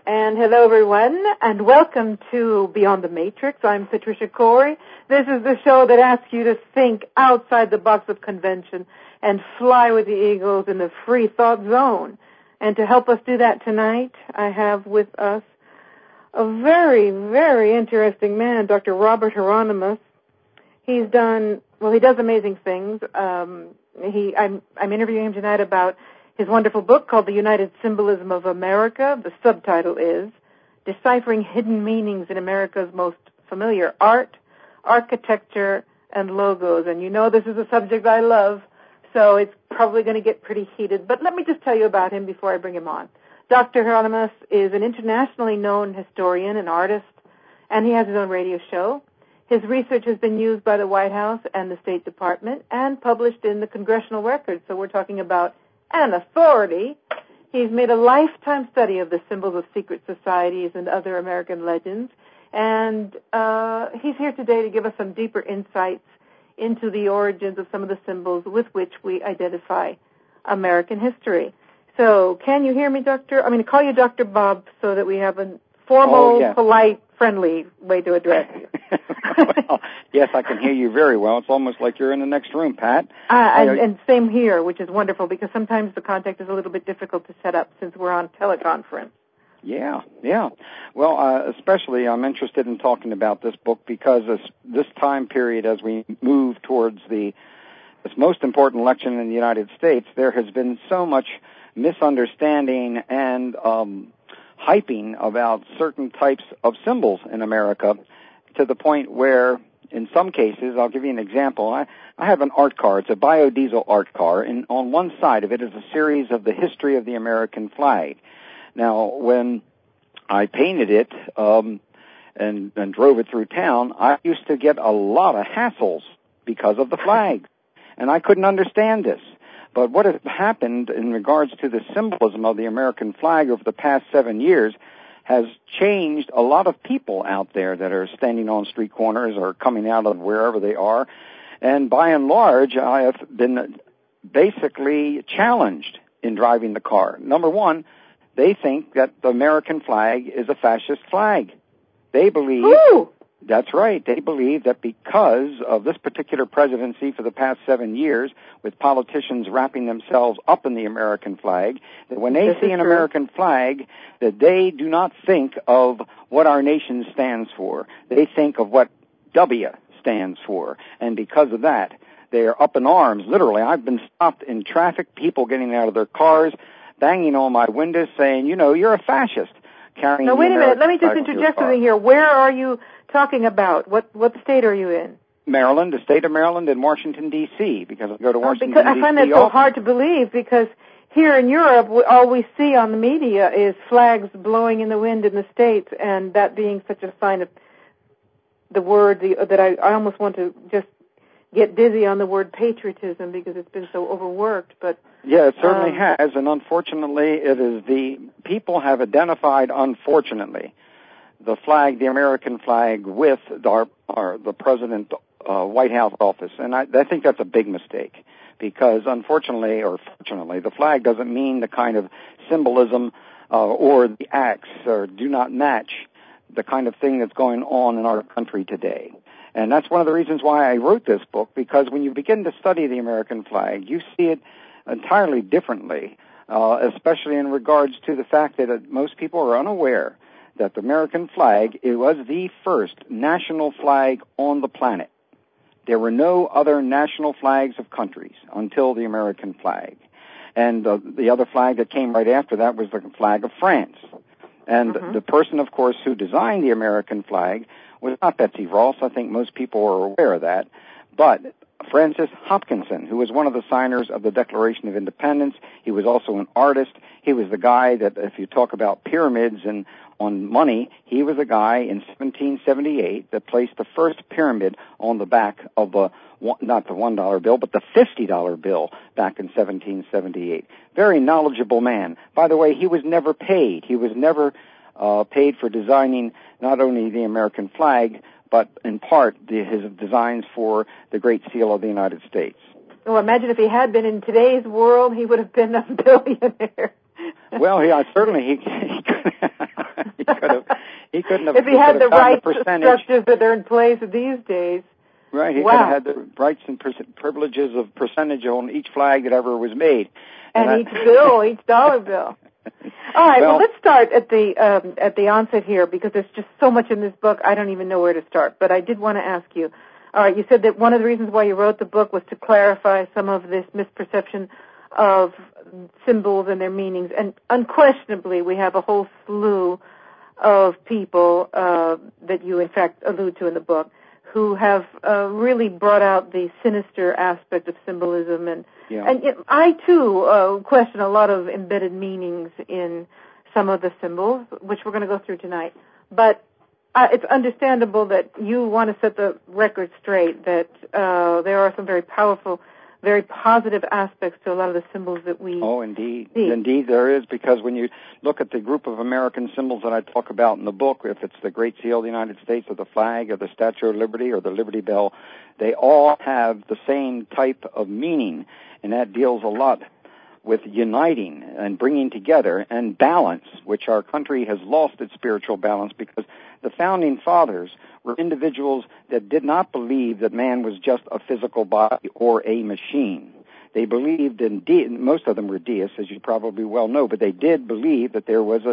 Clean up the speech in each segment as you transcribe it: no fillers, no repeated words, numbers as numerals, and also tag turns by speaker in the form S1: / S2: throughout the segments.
S1: And hello, everyone, and welcome to Beyond the Matrix. I'm Patricia Corey. This is the show that asks you to think outside the box of convention and fly with the eagles in the free thought zone. And to help us do that tonight, I have with us a very, very interesting man, Dr. Robert Hieronymus. He does amazing things. I'm interviewing him tonight about his wonderful book called The United Symbolism of America. The subtitle is Deciphering Hidden Meanings in America's Most Familiar Art, Architecture, and Logos. And you know this is a subject I love, so it's probably going to get pretty heated. But let me just tell you about him before I bring him on. Dr. Hieronymus is an internationally known historian and artist, and he has his own radio show. His research has been used by the White House and the State Department and published in the Congressional Record. So we're talking about an authority. He's made a lifetime study of the symbols of secret societies and other American legends, and he's here today to give us some deeper insights into the origins of some of the symbols with which we identify American history. So, can you hear me, Doctor? I'm going to call you Dr. Bob so that we have a formal, polite, friendly way to address you.
S2: Well, yes, I can hear you very well. It's almost like you're in the next room, Pat.
S1: And same here, which is wonderful, because sometimes the contact is a little bit difficult to set up since we're on teleconference.
S2: Yeah. Well, especially I'm interested in talking about this book because this time period, as we move towards this most important election in the United States, there has been so much misunderstanding and hyping about certain types of symbols in America, to the point where, in some cases, I'll give you an example. I have an art car. It's a biodiesel art car, and on one side of it is a series of the history of the American flag. Now, when I painted it and drove it through town, I used to get a lot of hassles because of the flag, and I couldn't understand this. But what has happened in regards to the symbolism of the American flag over the past 7 years has changed a lot of people out there that are standing on street corners or coming out of wherever they are. And by and large, I have been basically challenged in driving the car. Number one, they think that the American flag is a fascist flag. They believe...
S1: Ooh.
S2: That's right. They believe that because of this particular presidency for the past 7 years, with politicians wrapping themselves up in the American flag, that when they see an American flag, that they do not think of what our nation stands for. They think of what W stands for. And because of that, they are up in arms, literally. I've been stopped in traffic, people getting out of their cars, banging on my windows saying, you're a fascist.
S1: Now, wait a minute. Let me just interject something here. Where are you talking about? What state are you in?
S2: Maryland, the state of Maryland, and Washington, D.C., because I go to Washington, D.C.
S1: I find that so hard to believe, because here in Europe, all we see on the media is flags blowing in the wind in the States, and that being such a sign of the word that I almost want to just get dizzy on the word patriotism, because it's been so overworked. But
S2: yeah, it certainly has, and unfortunately, people have identified, unfortunately, the flag, the American flag, with the President White House office, and I think that's a big mistake, because unfortunately or fortunately, the flag doesn't mean the kind of symbolism or the acts or do not match the kind of thing that's going on in our country today. And that's one of the reasons why I wrote this book, because when you begin to study the American flag, you see it entirely differently, especially in regards to the fact that most people are unaware that the American flag, it was the first national flag on the planet. There were no other national flags of countries until the American flag. And the other flag that came right after that was the flag of France. And the person, of course, who designed the American flag was not Betsy Ross. I think most people are aware of that. But Francis Hopkinson, who was one of the signers of the Declaration of Independence. He was also an artist. He was the guy that, if you talk about pyramids and on money, he was the guy in 1778 that placed the first pyramid on the back of not the $1 bill, but the $50 bill back in 1778. Very knowledgeable man. By the way, he was never paid. He was never paid for designing not only the American flag, but in part his designs for the Great Seal of the United States.
S1: Well, imagine if he had been in today's world, he would have been a billionaire.
S2: Well, certainly he He couldn't have.
S1: If he had the right
S2: structures
S1: that are in place these days.
S2: Right, he could have had the rights and privileges of percentage on each flag that ever was made,
S1: and each bill, each dollar bill. All right, well, let's start at the onset here, because there's just so much in this book, I don't even know where to start. But I did want to ask you, all right, you said that one of the reasons why you wrote the book was to clarify some of this misperception of symbols and their meanings. And unquestionably, we have a whole slew of people that you, in fact, allude to in the book, who have really brought out the sinister aspect of symbolism. And I, too, question a lot of embedded meanings in some of the symbols, which we're going to go through tonight. But it's understandable that you want to set the record straight, that there are some very powerful, very positive aspects to a lot of the symbols that we
S2: indeed.
S1: see.
S2: Indeed there is, because when you look at the group of American symbols that I talk about in the book, if it's the Great Seal of the United States or the flag or the Statue of Liberty or the Liberty Bell, they all have the same type of meaning, and that deals a lot with uniting and bringing together and balance, which our country has lost its spiritual balance because the founding fathers were individuals that did not believe that man was just a physical body or a machine. They believed in most of them were deists, as you probably well know, but they did believe that there was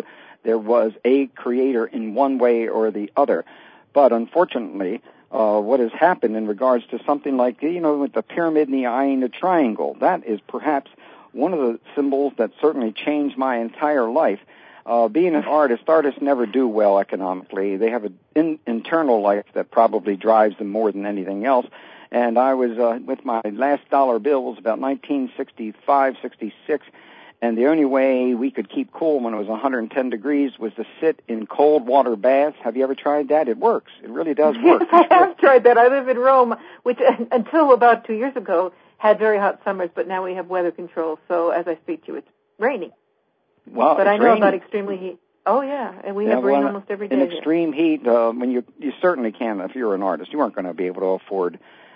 S2: a creator in one way or the other. But unfortunately, what has happened in regards to something like, with the pyramid and the eye and the triangle, that is perhaps one of the symbols that certainly changed my entire life. Being an artist, artists never do well economically. They have an internal life that probably drives them more than anything else. And I was, with my last dollar bill was about 1965, 66, and the only way we could keep cool when it was 110 degrees was to sit in cold water baths. Have you ever tried that? It works. It really does work.
S1: Yes, I have tried that. I live in Rome, which until about 2 years ago had very hot summers, but now we have weather control, so as I speak to you, it's raining.
S2: Well,
S1: but I know
S2: raining.
S1: About extremely heat. Oh, yeah, and we have rain almost every day.
S2: In extreme heat, when you certainly can, if you're an artist, you weren't going to be able to afford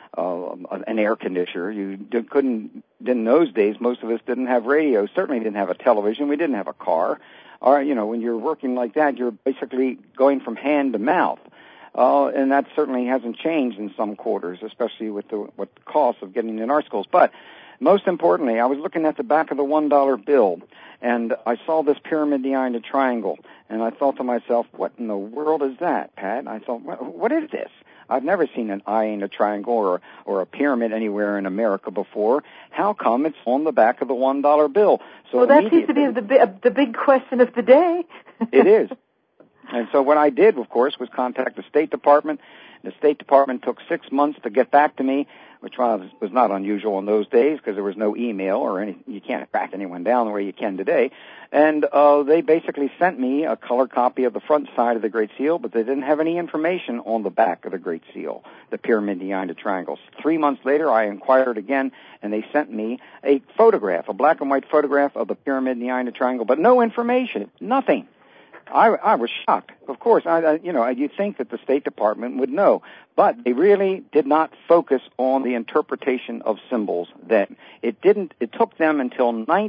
S2: an air conditioner. You couldn't, in those days, most of us didn't have radio, certainly didn't have a television, we didn't have a car. Or, when you're working like that, you're basically going from hand to mouth. And that certainly hasn't changed in some quarters, especially with the cost of getting in art schools. But most importantly, I was looking at the back of the $1 bill, and I saw this pyramid, the eye, and the triangle, and I thought to myself, what in the world is that, Pat? And I thought, what is this? I've never seen an eye and a triangle or a pyramid anywhere in America before. How come it's on the back of the $1 bill?
S1: So that seems to be the big question of the day.
S2: It is. And so what I did, of course, was contact the State Department. The State Department took 6 months to get back to me, which was not unusual in those days because there was no email or you can't track anyone down the way you can today. And they basically sent me a color copy of the front side of the Great Seal, but they didn't have any information on the back of the Great Seal, the pyramid, the eye, and the triangles. 3 months later, I inquired again, and they sent me a photograph, a black and white photograph of the pyramid, the eye, and the triangle, but no information, nothing. I was shocked. Of course, you'd think that the State Department would know, but they really did not focus on the interpretation of symbols then. It took them until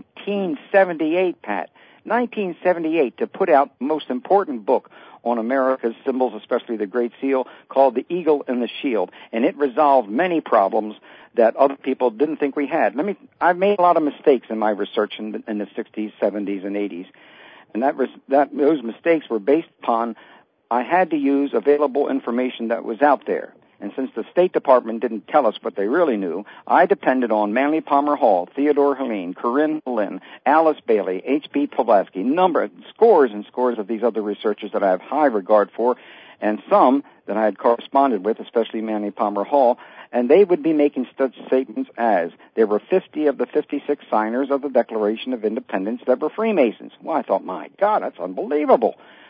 S2: 1978, Pat, 1978 to put out the most important book on America's symbols, especially the Great Seal, called The Eagle and the Shield, and it resolved many problems that other people didn't think we had. I've made a lot of mistakes in my research in the 60s, 70s, and 80s. And those mistakes were based upon I had to use available information that was out there. And since the State Department didn't tell us what they really knew, I depended on Manly Palmer Hall, Theodore Helene, Corinne Lynn, Alice Bailey, H.B. Pulaski, scores and scores of these other researchers that I have high regard for, and some that I had corresponded with, especially Manly Palmer Hall, and they would be making such statements as there were 50 of the 56 signers of the Declaration of Independence that were Freemasons. Well, I thought, my God, that's unbelievable.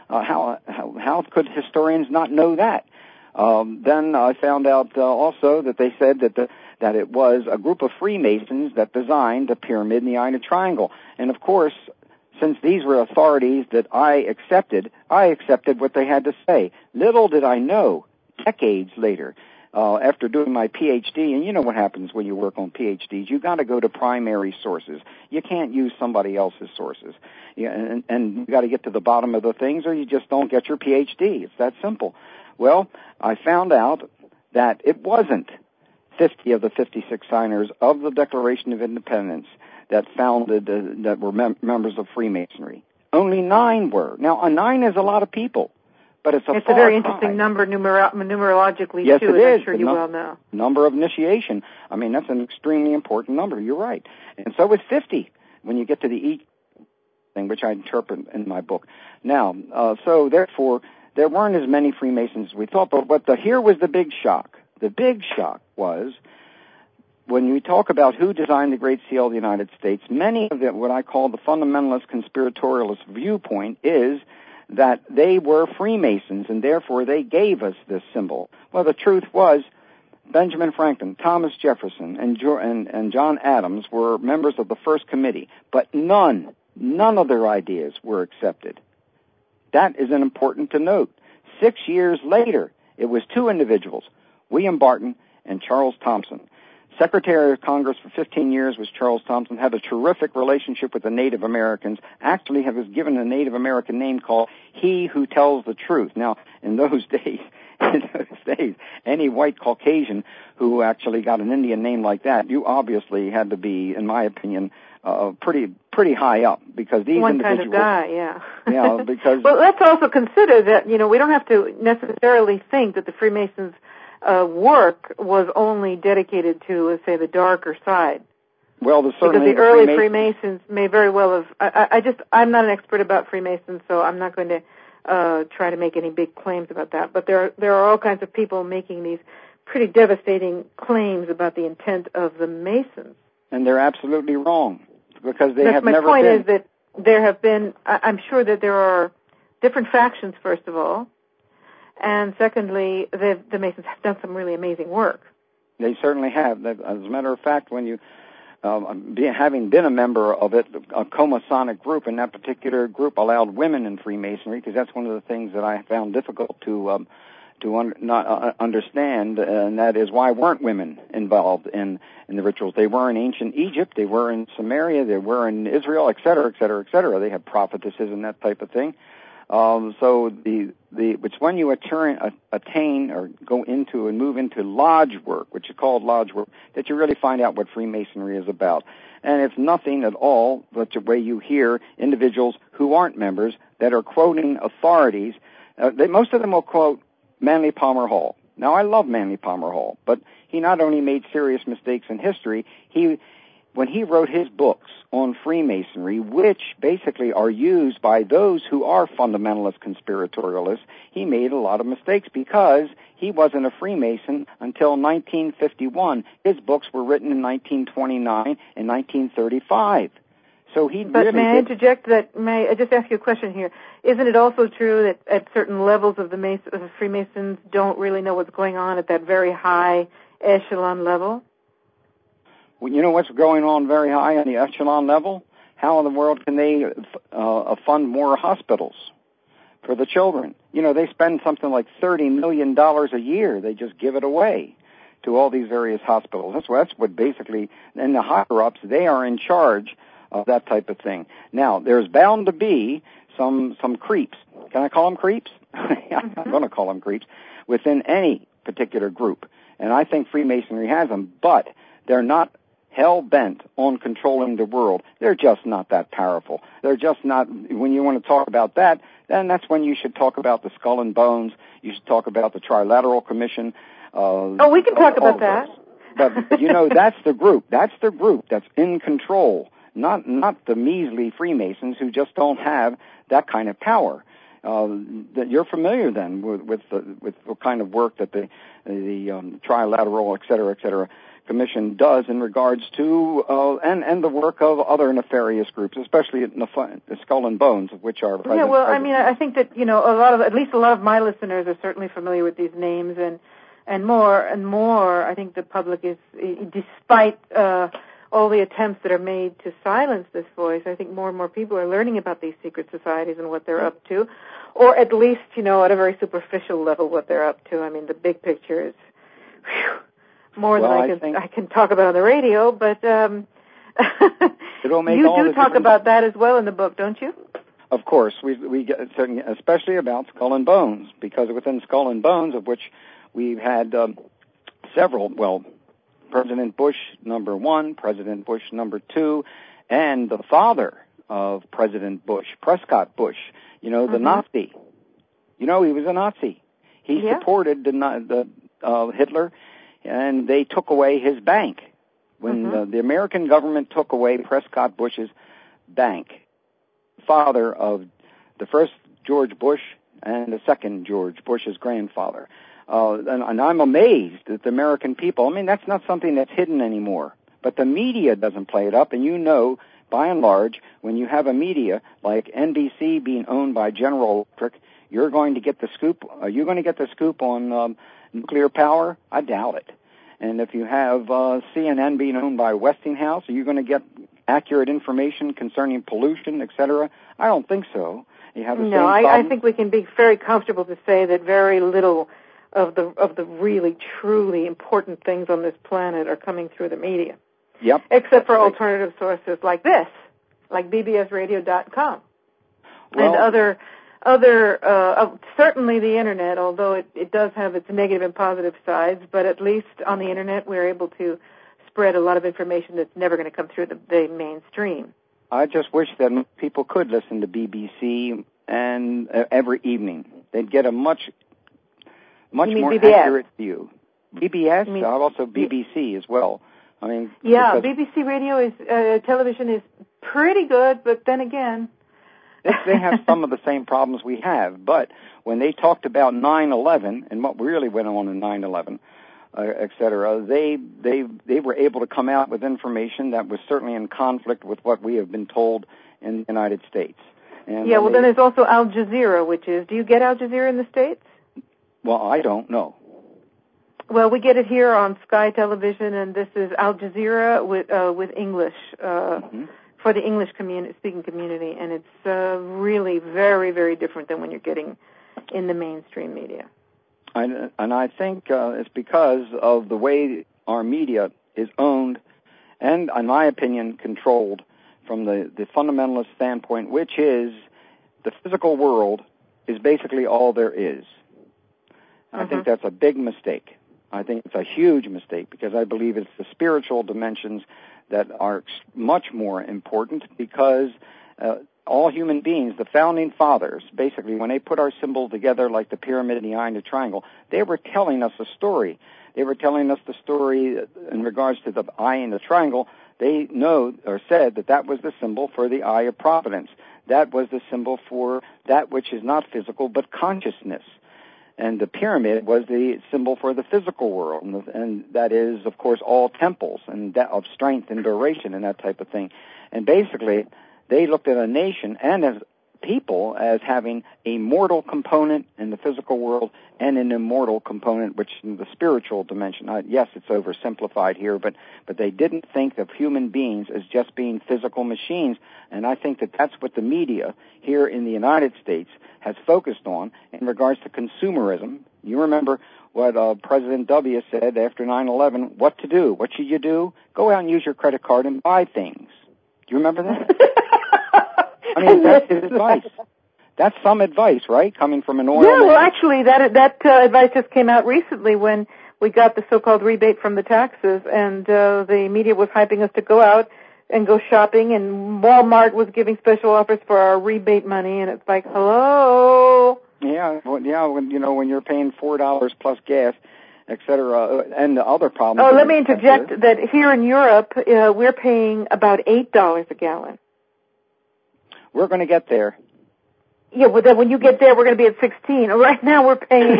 S2: How could historians not know that? Then I found out also that they said that it was a group of Freemasons that designed the pyramid and the eye and the triangle. And of course, since these were authorities that I accepted what they had to say. Little did I know, decades later, after doing my PhD, and you know what happens when you work on PhDs, you got to go to primary sources. You can't use somebody else's sources. Yeah, and you got to get to the bottom of the things, or you just don't get your PhD. It's that simple. Well, I found out that it wasn't 50 of the 56 signers of the Declaration of Independence that that were members of Freemasonry. Only 9 were. Now, a 9 is a lot of people. But it's a
S1: very interesting number numerologically,
S2: yes,
S1: too,
S2: it is.
S1: I'm sure you well know.
S2: Number of initiation. I mean, that's an extremely important number. You're right. And so is 50 when you get to the E thing, which I interpret in my book. Now, so therefore, there weren't as many Freemasons as we thought. But here was the big shock. The big shock was when we talk about who designed the Great Seal of the United States, many of what I call the fundamentalist conspiratorialist viewpoint is that they were Freemasons, and therefore they gave us this symbol. Well, the truth was, Benjamin Franklin, Thomas Jefferson, and John Adams were members of the first committee, but none of their ideas were accepted. That is important to note. 6 years later, it was 2 individuals, William Barton and Charles Thompson. Secretary of Congress for 15 years was Charles Thompson, had a terrific relationship with the Native Americans, actually was given a Native American name called He Who Tells the Truth. Now, in those days, any white Caucasian who actually got an Indian name like that, you obviously had to be, in my opinion, pretty high up, because these
S1: one
S2: individuals...
S1: One kind of guy, yeah.
S2: Yeah, because...
S1: Well, let's also consider that, we don't have to necessarily think that the Freemasons' work was only dedicated to, let's say, the darker side.
S2: Well, certainly
S1: because the early Freemasons may very well have. I'm not an expert about Freemasons, so I'm not going to try to make any big claims about that. But there are all kinds of people making these pretty devastating claims about the intent of the Masons.
S2: And they're absolutely wrong, because they have
S1: never been. My point is that
S2: there
S1: have been. I'm sure that there are different factions, first of all. And secondly, the Masons have done some really amazing work.
S2: They certainly have. As a matter of fact, when you, having been a member of it, a Comasonic group, and that particular group allowed women in Freemasonry, because that's one of the things that I found difficult to understand, and that is, why weren't women involved in the rituals? They were in ancient Egypt, they were in Samaria, they were in Israel, et cetera, et cetera, et cetera. They had prophetesses and that type of thing. So it's when you attain or go into and move into lodge work, which is called lodge work, that you really find out what Freemasonry is about. And it's nothing at all but the way you hear individuals who aren't members that are quoting authorities. Most of them will quote Manly Palmer Hall. Now, I love Manly Palmer Hall, but he not only made serious mistakes in history, when he wrote his books on Freemasonry, which basically are used by those who are fundamentalist conspiratorialists, he made a lot of mistakes because he wasn't a Freemason until 1951. His books were written in 1929 and 1935. So he
S1: But
S2: really
S1: may I interject that? May I just ask you a question here? Isn't it also true that at certain levels of the Freemasons don't really know what's going on at that very high echelon level?
S2: Well, you know what's going on very high on the echelon level? How in the world can they fund more hospitals for the children? They spend something like $30 million a year. They just give it away to all these various hospitals. That's what basically, and the higher-ups, they are in charge of that type of thing. Now, there's bound to be some creeps. Can I call them creeps? I'm going to call them creeps within any particular group. And I think Freemasonry has them, but they're not hell-bent on controlling the world. They're just not that powerful. They're just not, when you want to talk about that, then that's when you should talk about the Skull and Bones. You should talk about the Trilateral Commission.
S1: We can talk about that.
S2: But that's the group. That's the group that's in control, not the measly Freemasons who just don't have that kind of power. That you're familiar then with the kind of work that the Trilateral, et cetera, Commission does in regards to and the work of other nefarious groups, especially the Skull and Bones, which are present.
S1: Yeah, well, I mean, I think that at least a lot of my listeners are certainly familiar with these names, and more and more, I think the public is, despite all the attempts that are made to silence this voice, I think more and more people are learning about these secret societies and what they're up to, or at least at a very superficial level what they're up to. I mean, the big picture is more than I can talk about on the radio, but
S2: it'll make
S1: you
S2: all
S1: do
S2: the
S1: talk
S2: difference.
S1: about that as well in the book, don't you?
S2: Of course, we get, especially about Skull and Bones, because within Skull and Bones, of which we've had several, President Bush number 1, President Bush number 2, and the father of President Bush, Prescott Bush, the Nazi. He was a Nazi. He supported the Hitler, and they took away his bank. When the American government took away Prescott Bush's bank, father of the first George Bush and the second George Bush's grandfather. And I'm amazed that the American people, that's not something that's hidden anymore. But the media doesn't play it up, and by and large, when you have a media like NBC being owned by General Electric, you're going to get the scoop. Are you going to get the scoop on nuclear power? I doubt it. And if you have CNN being owned by Westinghouse, are you going to get accurate information concerning pollution, etc.? I don't think so. You have the same problem.
S1: I think we can be very comfortable to say that very little of the really, truly important things on this planet are coming through the media.
S2: Yep.
S1: Except for alternative sources like this, like bbsradio.com, and other certainly the Internet, although it does have its negative and positive sides, but at least on the Internet we're able to spread a lot of information that's never going to come through the mainstream.
S2: I just wish that people could listen to BBC and every evening. They'd get a much more
S1: BBS?
S2: Accurate view. BBS, also BBC as well.
S1: BBC radio television is pretty good, but then again,
S2: they have some of the same problems we have. But when they talked about 9/11 and what really went on in 9/11, etc., they were able to come out with information that was certainly in conflict with what we have been told in the United States. And
S1: then there's also Al Jazeera, do you get Al Jazeera in the States?
S2: Well, I don't know.
S1: Well, we get it here on Sky Television, and this is Al Jazeera with English for the English speaking community, and it's really very, very different than when you're getting in the mainstream media.
S2: And I think it's because of the way our media is owned and, in my opinion, controlled from the fundamentalist standpoint, which is the physical world is basically all there is. I think that's a big mistake. I think it's a huge mistake because I believe it's the spiritual dimensions that are much more important because all human beings, the founding fathers, basically, when they put our symbol together like the pyramid, the eye, and the triangle, they were telling us a story. They were telling us the story in regards to the eye and the triangle. They know or said that was the symbol for the eye of providence. That was the symbol for that which is not physical but consciousness. And the pyramid was the symbol for the physical world, and that is, of course, all temples and that of strength and duration and that type of thing. And basically, they looked at a nation and as people as having a mortal component in the physical world and an immortal component, which in the spiritual dimension. Yes, it's oversimplified here, but they didn't think of human beings as just being physical machines. And I think that's what the media here in the United States has focused on in regards to consumerism. You remember what President W. said after 9/11, what to do? What should you do? Go out and use your credit card and buy things. Do you remember that? That's his advice. That's some advice, right? Coming from an oil man.
S1: Yeah, well, actually, that advice just came out recently when we got the so-called rebate from the taxes, and the media was hyping us to go out and go shopping, and Walmart was giving special offers for our rebate money, and it's like, hello.
S2: Yeah, when you're paying $4 plus gas, etc., and the other problem.
S1: Oh, let me interject that here in Europe, we're paying about $8 a gallon.
S2: We're going to get there.
S1: Yeah, well, then when you get there, we're going to be at 16. Right now, we're paying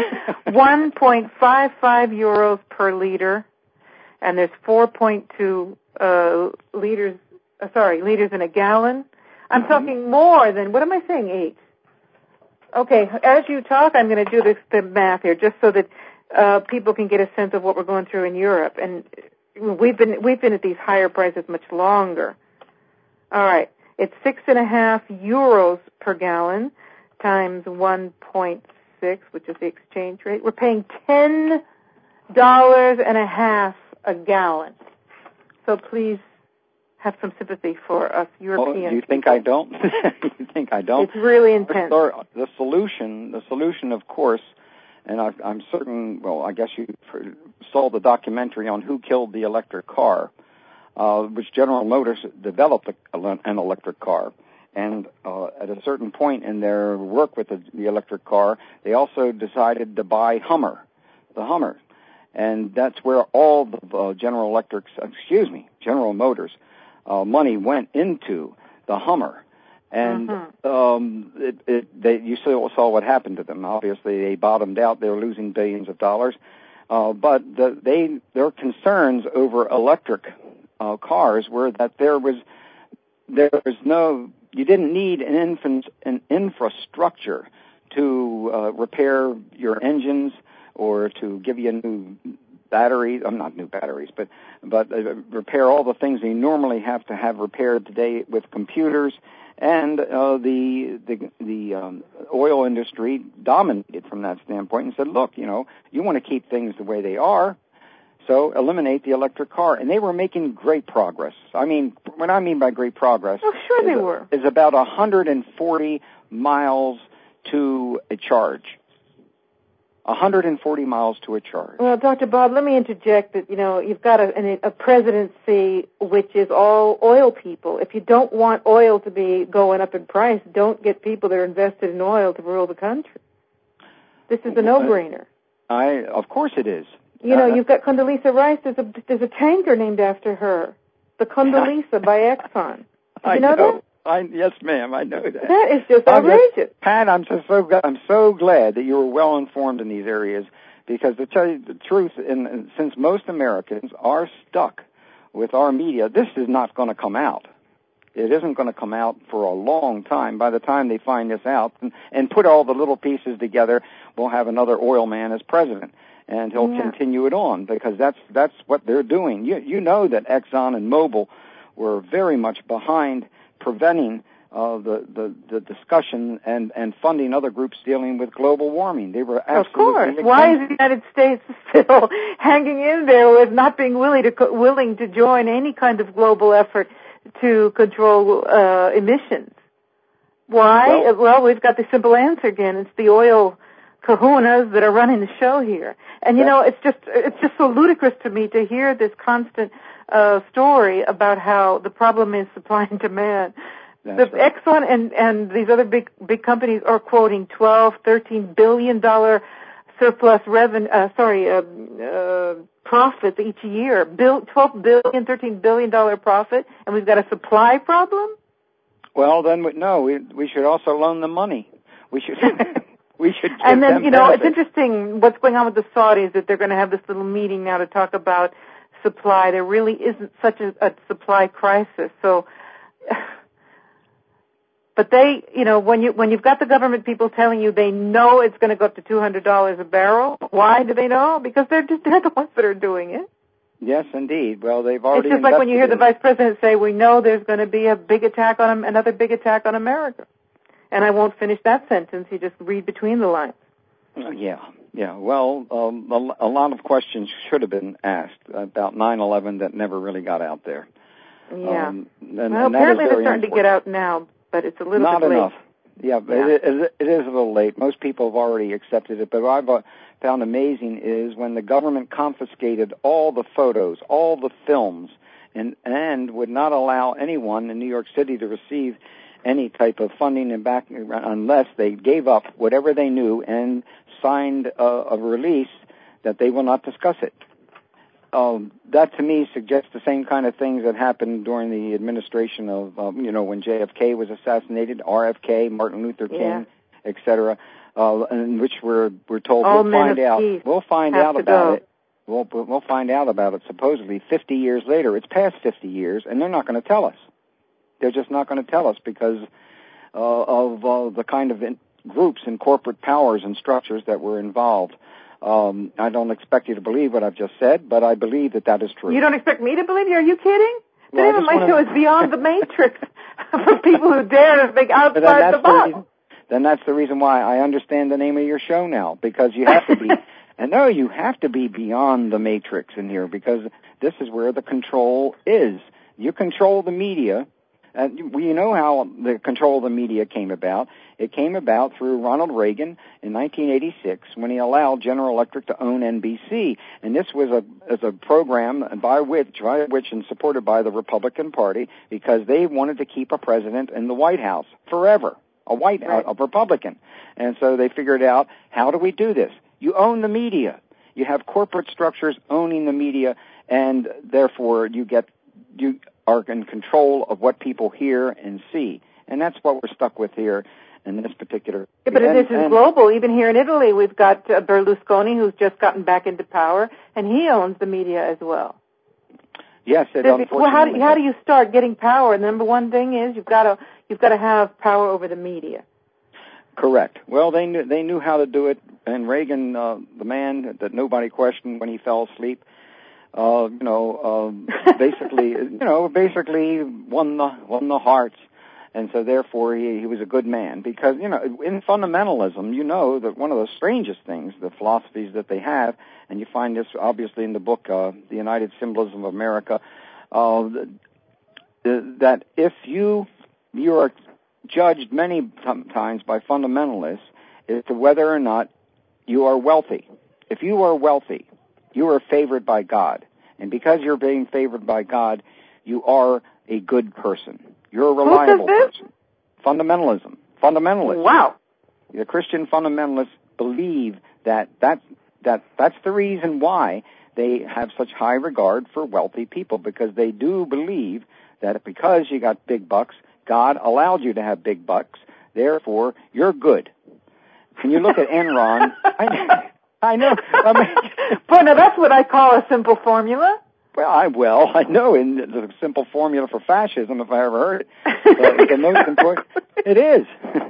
S1: 1.55 euros per liter, and there's 4.2 liters in a gallon. I'm talking more than, what am I saying, 8? Okay, as you talk, I'm going to do the math here, just so that people can get a sense of what we're going through in Europe. And we've been at these higher prices much longer. All right. It's 6.5 euros per gallon times 1.6, which is the exchange rate. We're paying $10 $6.50 a gallon. So please have some sympathy for us Europeans.
S2: Oh, you think I don't? You think I don't?
S1: It's really intense.
S2: The solution, of course, and I'm certain, well, I guess you saw the documentary on who killed the electric car, which General Motors developed an electric car. And at a certain point in their work with the electric car, they also decided to buy the Hummer. And that's where all the General Motors money went into the Hummer. And you saw what happened to them. Obviously, they bottomed out. They were losing billions of dollars. But their concerns over electric cars were that you didn't need an infrastructure to repair your engines or to give you new batteries. Not new batteries, but repair all the things you normally have to have repaired today with computers. And the oil industry dominated from that standpoint and said, look, you want to keep things the way they are, so eliminate the electric car. And they were making great progress. I mean, what I mean by great progress is about 140 miles to a charge. 140 miles to a charge.
S1: Well, Dr. Bob, let me interject that, you've got a presidency which is all oil people. If you don't want oil to be going up in price, don't get people that are invested in oil to rule the country. This is a no-brainer.
S2: Of course it is.
S1: You've got Condoleezza Rice. There's a tanker named after her, the Condoleezza by Exxon. Did you know that?
S2: Yes, ma'am, I know that.
S1: That is just outrageous.
S2: Pat, I'm so glad that you were well informed in these areas, because to tell you the truth, since most Americans are stuck with our media, this is not going to come out. It isn't going to come out for a long time. By the time they find this out and put all the little pieces together, we'll have another oil man as president, and he'll continue it on, because that's what they're doing. You know that Exxon and Mobil were very much behind preventing the discussion and funding other groups dealing with global warming. They were absolutely
S1: Of course.
S2: against.
S1: Why is the United States still hanging in there with not being willing to join any kind of global effort to control emissions? Why? Well, we've got the simple answer again. It's the oil kahunas that are running the show here. And it's just so ludicrous to me to hear this constant story about how the problem is supply and demand. Right. Exxon and these other big companies are quoting $13 billion surplus profit each year. $12 billion, $13 billion profit, and we've got a supply problem?
S2: Well, then we should also loan them money. We should. We should give
S1: and then,
S2: them
S1: it's interesting what's going on with the Saudis, that they're going to have this little meeting now to talk about supply. There really isn't such a supply crisis. So, but they, when you've got the government people telling you they know it's going to go up to $200 a barrel, why do they know? Because they're the ones that are doing it.
S2: Yes, indeed. Well, they've already.
S1: It's just like when you hear the vice president say, "We know there's going to be another big attack on America." And I won't finish that sentence. You just read between the lines.
S2: Yeah. Well, a lot of questions should have been asked about 9/11 that never really got out there.
S1: Yeah. Apparently they're starting to get out now, but it's a little
S2: bit late. Not enough. Yeah, but it is a little late. Most people have already accepted it. But what I've found amazing is when the government confiscated all the photos, all the films, and would not allow anyone in New York City to receive any type of funding and back unless they gave up whatever they knew and signed a release that they will not discuss it. That to me suggests the same kind of things that happened during the administration of, when JFK was assassinated, RFK, Martin Luther King, etc., in which we're told we'll find out about it. We'll find out about it supposedly 50 years later. It's past 50 years, and they're not going to tell us. They're just not going to tell us because of the kind of groups and corporate powers and structures that were involved. I don't expect you to believe what I've just said, but I believe that is true.
S1: You don't expect me to believe you? Are you kidding? The name of my show is Beyond the Matrix for people who dare to think outside the box.
S2: Then that's the reason why I understand the name of your show now, because you have to be And no, you have to be beyond the matrix in here, because this is where the control is. You control the media. And you know how the control of the media came about. It came about through Ronald Reagan in 1986 when he allowed General Electric to own NBC. And this was a program by which and supported by the Republican Party, because they wanted to keep a president in the White House forever, a Republican. And so they figured out, how do we do this? You own the media. You have corporate structures owning the media, and therefore you are in control of what people hear and see. And that's what we're stuck with here in this particular...
S1: Yeah, but this is global. Even here in Italy, we've got Berlusconi, who's just gotten back into power, and he owns the media as well.
S2: Yes, unfortunately...
S1: Well, how do you start getting power? The number one thing is you've got to have power over the media. Correct.
S2: Well, they knew how to do it, and Reagan, the man that nobody questioned when he fell asleep, basically won the hearts, and so therefore he was a good man. Because in fundamentalism, that one of the strangest things, the philosophies that they have, and you find this obviously in the book, The United Symbolism of America, that if you are judged many times by fundamentalists as to whether or not you are wealthy. If you are wealthy, you are favored by God. And because you're being favored by God, you are a good person. You're a reliable person. Fundamentalism. Fundamentalists.
S1: Wow.
S2: The Christian fundamentalists believe that's the reason why they have such high regard for wealthy people, because they do believe that because you got big bucks, God allowed you to have big bucks, therefore you're good. When you look at Enron, I know.
S1: Boy, now that's what I call a simple formula.
S2: Well, I know, in the simple formula for fascism, if I ever heard it. But the most important, it is.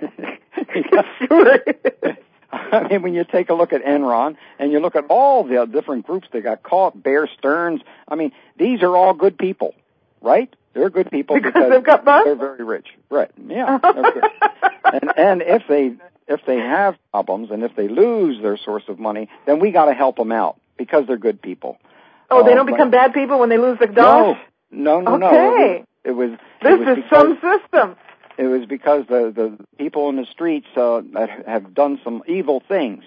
S1: Sure.
S2: I mean, when you take a look at Enron and you look at all the different groups that got caught, Bear Stearns, I mean, these are all good people, right? They're good people because
S1: they've got bucks?
S2: They're very rich, right? Yeah. and if they have problems and if they lose their source of money, then we got to help them out because they're good people.
S1: Oh, they don't become bad people when they lose the dollars?
S2: No.
S1: Okay.
S2: It was
S1: some system.
S2: It was because the people in the streets have done some evil things,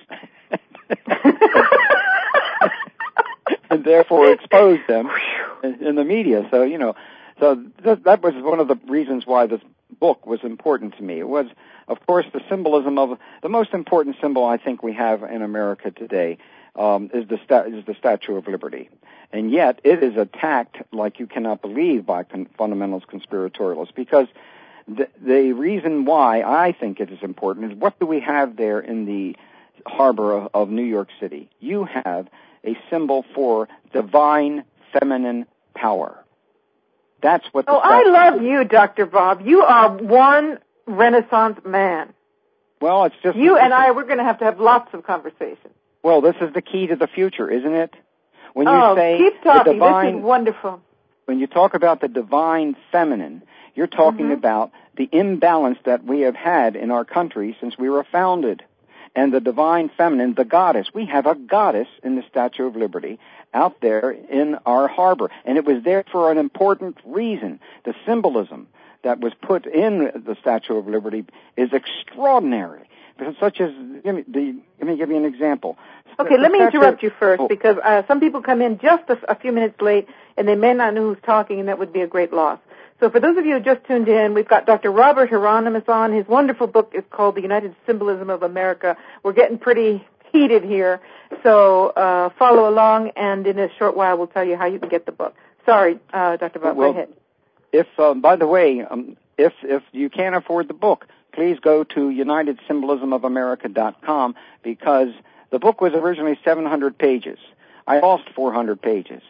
S2: and therefore exposed them in the media. So that was one of the reasons why this book was important to me. It was, of course, the symbolism of the most important symbol I think we have in America today is the Statue of Liberty, and yet it is attacked like you cannot believe by fundamentalist conspiratorialists, because the reason why I think it is important is, what do we have there in the harbor of New York City? You have a symbol for divine feminine power. That's what.
S1: I love you, Dr. Bob. You are one Renaissance man.
S2: Well, it's just
S1: you and I. We're going to have lots of conversations.
S2: Well, this is the key to the future, isn't it? When you say
S1: keep talking.
S2: Divine,
S1: this is wonderful.
S2: When you talk about the divine feminine, you're talking about the imbalance that we have had in our country since we were founded. And the divine feminine, the goddess. We have a goddess in the Statue of Liberty out there in our harbor. And it was there for an important reason. The symbolism that was put in the Statue of Liberty is extraordinary. Such as, let me give you an example.
S1: Okay, let me interrupt you first, because some people come in just a few minutes late, and they may not know who's talking, and that would be a great loss. So for those of you who just tuned in, we've got Dr. Robert Hieronymus on. His wonderful book is called The United Symbolism of America. We're getting pretty heated here, so follow along, and in a short while we'll tell you how you can get the book. Sorry, Dr. Bob, go ahead.
S2: By the way, if you can't afford the book, please go to UnitedSymbolismOfAmerica.com, because the book was originally 700 pages. I lost 400 pages.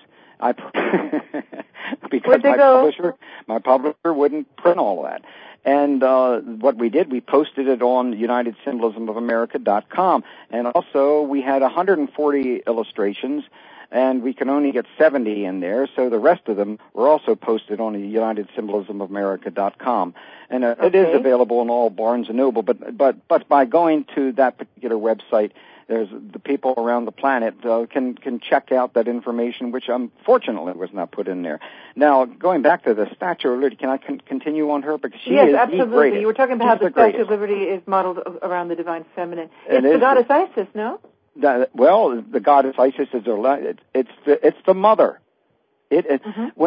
S2: Because my publisher wouldn't print all of that. And what we did, we posted it on UnitedSymbolismOfAmerica.com. And also, we had 140 illustrations, and we can only get 70 in there, so the rest of them were also posted on UnitedSymbolismOfAmerica.com. And it is available in all Barnes & Noble, but by going to that particular website, there's the people around the planet can check out that information, which unfortunately was not put in there. Now, going back to the Statue of Liberty, can I continue on her? Because she is
S1: absolutely.
S2: the greatest.
S1: You were talking about how the Statue of Liberty is modeled around the divine feminine. It's the goddess Isis, no?
S2: The goddess Isis is it's the mother. It is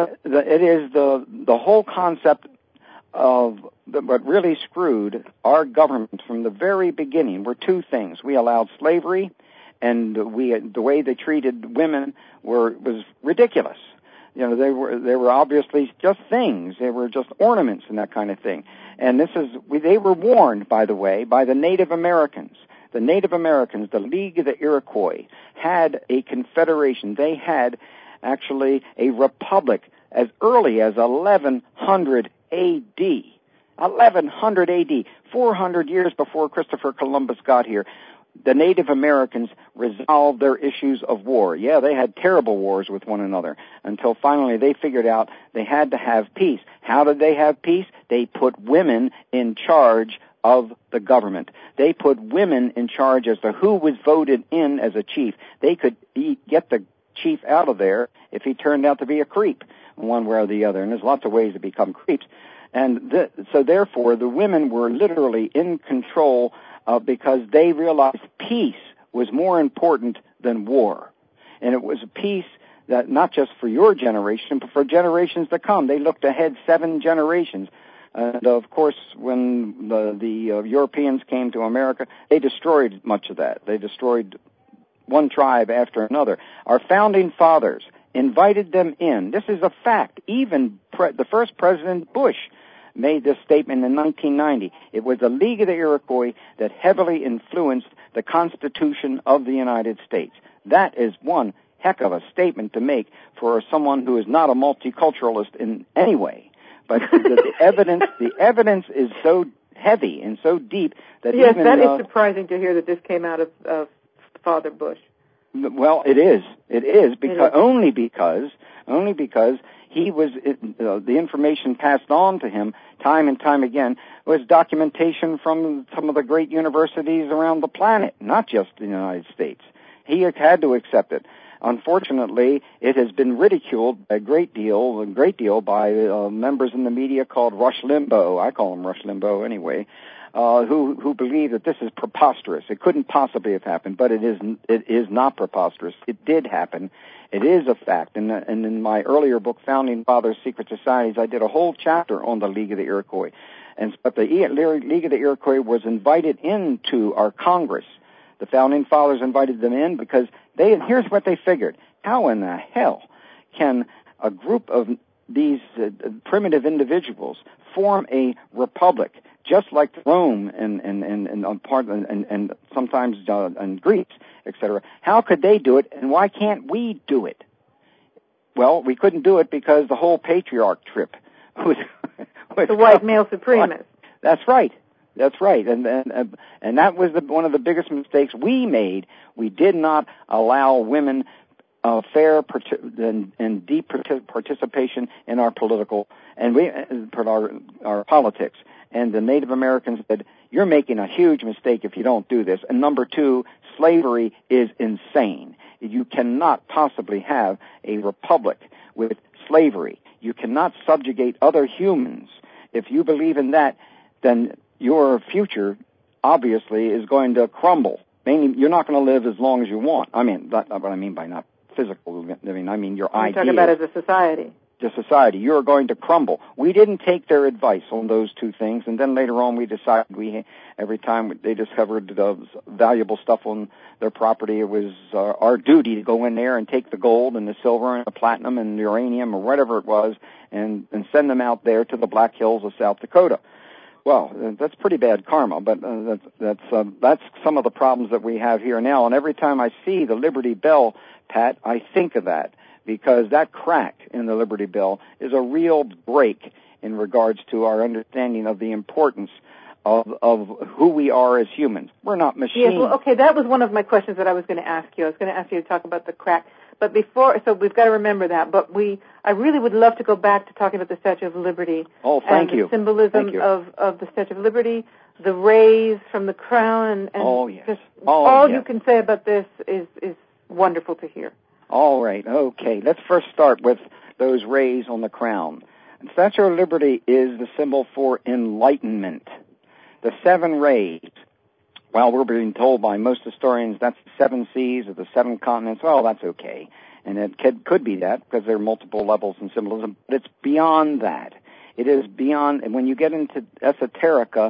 S2: the whole concept of what really screwed our government from the very beginning were two things. We allowed slavery, and the way they treated women was ridiculous. You know, they were obviously just things. They were just ornaments and that kind of thing. And they were warned, by the way, by the Native Americans. The Native Americans, the League of the Iroquois, had a confederation. They had actually a republic as early as 1100 A.D. 1100 A.D., 400 years before Christopher Columbus got here. The Native Americans resolved their issues of war. Yeah, they had terrible wars with one another until finally they figured out they had to have peace. How did they have peace? They put women in charge of the government. They put women in charge as to who was voted in as a chief. They could get the chief out of there if he turned out to be a creep, one way or the other. And there's lots of ways to become creeps. And so therefore, the women were literally in control because they realized peace was more important than war. And it was a peace that not just for your generation, but for generations to come. They looked ahead 7 generations. And, of course, when the Europeans came to America, they destroyed much of that. They destroyed one tribe after another. Our founding fathers invited them in. This is a fact. Even the first President Bush made this statement in 1990. It was the League of the Iroquois that heavily influenced the Constitution of the United States. That is one heck of a statement to make for someone who is not a multiculturalist in any way. But the evidence is so heavy and so deep that
S1: yes, that is surprising to hear that this came out of Father Bush.
S2: Well, it is because only because he was the information passed on to him time and time again was documentation from some of the great universities around the planet, not just the United States. He had to accept it. Unfortunately, it has been ridiculed a great deal by members in the media called Rush Limbaugh. I call him Rush Limbaugh anyway, who believe that this is preposterous. It couldn't possibly have happened, but it is not preposterous. It did happen. It is a fact. And in my earlier book, Founding Fathers, Secret Societies, I did a whole chapter on the League of the Iroquois. But the League of the Iroquois was invited into our Congress. The Founding Fathers invited them in because here's what they figured. How in the hell can a group of these primitive individuals form a republic just like Rome and sometimes and Greeks, etc.? How could they do it, and why can't we do it? Well, we couldn't do it because the whole patriarch trip was
S1: the white male supremacist.
S2: That's right. That's right, and that was one of the biggest mistakes we made. We did not allow women fair and deep participation in our political and our politics. And the Native Americans said, "You're making a huge mistake if you don't do this." And number 2, slavery is insane. You cannot possibly have a republic with slavery. You cannot subjugate other humans. If you believe in that, then your future, obviously, is going to crumble. Meaning, you're not going to live as long as you want. I mean, that's what I mean by not physical living. I mean your ideas.
S1: You're talking about as a society.
S2: The society. You're going to crumble. We didn't take their advice on those 2 things, and then later on we decided every time they discovered valuable stuff on their property, it was our duty to go in there and take the gold and the silver and the platinum and the uranium or whatever it was and send them out there to the Black Hills of South Dakota. Well, that's pretty bad karma, but that's some of the problems that we have here now. And every time I see the Liberty Bell, Pat, I think of that, because that crack in the Liberty Bell is a real break in regards to our understanding of the importance of who we are as humans. We're not machines.
S1: Yes, well, okay, that was one of my questions that I was going to ask you. I was going to ask you to talk about the crack. But before, so we've got to remember that. But I really would love to go back to talking about the Statue of Liberty.
S2: Oh, thank you.
S1: And the symbolism of the Statue of Liberty, the rays from the crown, and just all you can say about this is wonderful to hear.
S2: All right, okay. Let's first start with those rays on the crown. The Statue of Liberty is the symbol for enlightenment. The 7 rays, well, we're being told by most historians that's the 7 seas or the 7 continents. Well, that's okay. And it could be that because there are multiple levels in symbolism. But it's beyond that. It is beyond, and when you get into esoterica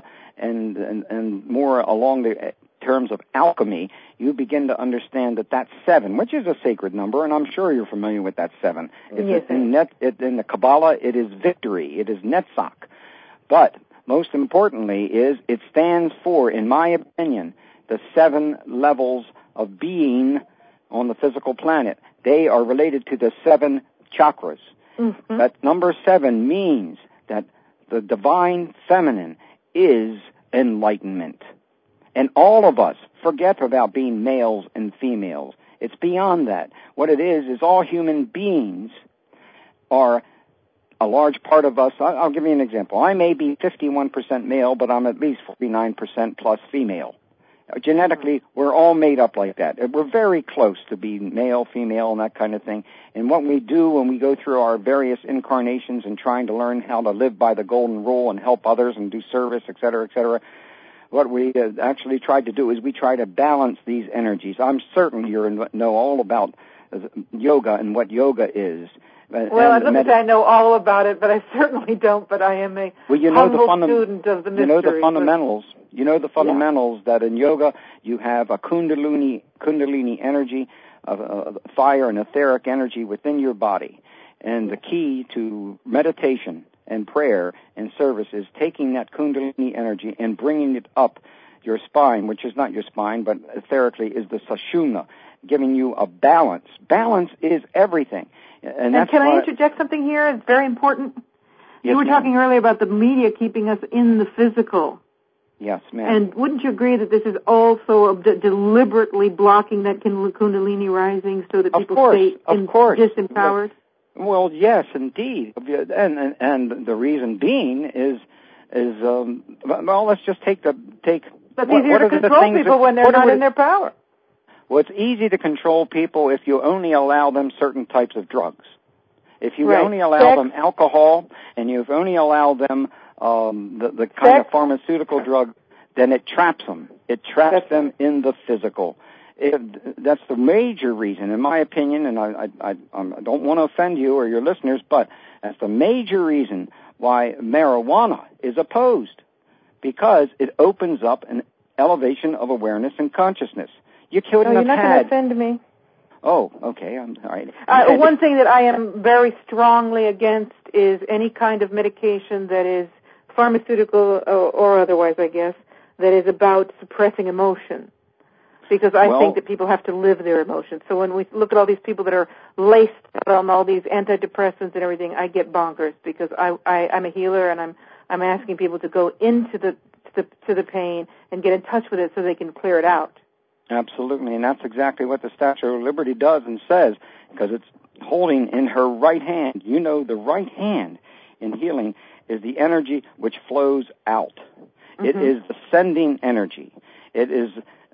S2: and more along the terms of alchemy, you begin to understand that that's 7, which is a sacred number, and I'm sure you're familiar with that 7.
S1: Yes.
S2: In the Kabbalah, it is victory. It is Netzach. But most importantly is it stands for, in my opinion, the 7 levels of being on the physical planet. They are related to the 7 chakras. Mm-hmm. That number 7 means that the divine feminine is enlightenment. And all of us forget about being males and females. It's beyond that. What it is all human beings are a large part of us. I'll give you an example. I may be 51% male, but I'm at least 49% plus female. Genetically, we're all made up like that. We're very close to being male, female, and that kind of thing. And what we do when we go through our various incarnations and trying to learn how to live by the golden rule and help others and do service, et cetera, what we actually tried to do is we try to balance these energies. I'm certain you know all about yoga and what yoga is.
S1: Well, I don't think I know all about it, but I certainly don't. But I am a humble student of the mystery.
S2: You know the fundamentals. You know the fundamentals that in yoga you have a kundalini energy, of fire and etheric energy within your body. And the key to meditation and prayer and service is taking that kundalini energy and bringing it up your spine, which is not your spine, but etherically is the sushumna, giving you a balance. Balance is everything. And
S1: can I interject something here? It's very important.
S2: Yes,
S1: you were talking earlier about the media keeping us in the physical.
S2: Yes, ma'am.
S1: And wouldn't you agree that this is also deliberately blocking that kundalini rising so that people stay disempowered?
S2: Well, yes, indeed. And the reason being is well, let's just take. But
S1: it's easier to control people when they're not in their power.
S2: Well, it's easy to control people if you only allow them certain types of drugs. If you only allow them alcohol and you only allow them the kind of pharmaceutical drug, then it traps them. It traps them in the physical. That's the major reason, in my opinion, and I don't want to offend you or your listeners, but that's the major reason why marijuana is opposed, because it opens up an elevation of awareness and consciousness. You couldn't have
S1: had... You're not going to offend me.
S2: Oh, okay, I'm all right.
S1: One thing that I am very strongly against is any kind of medication that is pharmaceutical or otherwise, I guess, that is about suppressing emotion. Because I think that people have to live their emotions. So when we look at all these people that are laced on all these antidepressants and everything, I get bonkers because I'm a healer and I'm asking people to go into the pain and get in touch with it so they can clear it out.
S2: Absolutely, and that's exactly what the Statue of Liberty does and says, because it's holding in her right hand. You know, the right hand in healing is the energy which flows out. Mm-hmm. It is the sending energy. It is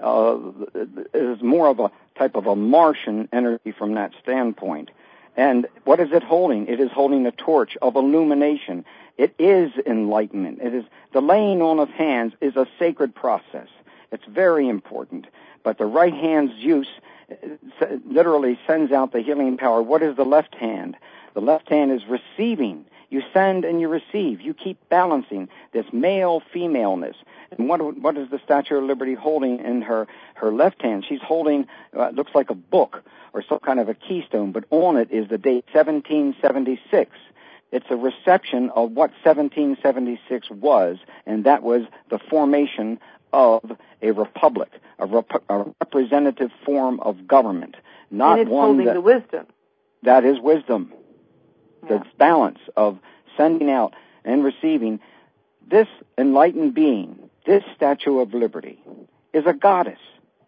S2: more of a type of a Martian energy from that standpoint. And what is it holding? It is holding a torch of illumination. It is enlightenment. It is the laying on of hands is a sacred process. It's very important. But the right hand's use literally sends out the healing power. What is the left hand? The left hand is receiving. You send and you receive. You keep balancing this male-femaleness. And what is the Statue of Liberty holding in her left hand? She's holding, looks like a book or some kind of a keystone, but on it is the date 1776. It's a reception of what 1776 was, and that was the formation of a republic, a representative form of government, not
S1: and it's
S2: one
S1: holding the wisdom.
S2: That is wisdom. The balance of sending out and receiving. This enlightened being this Statue of Liberty is a goddess.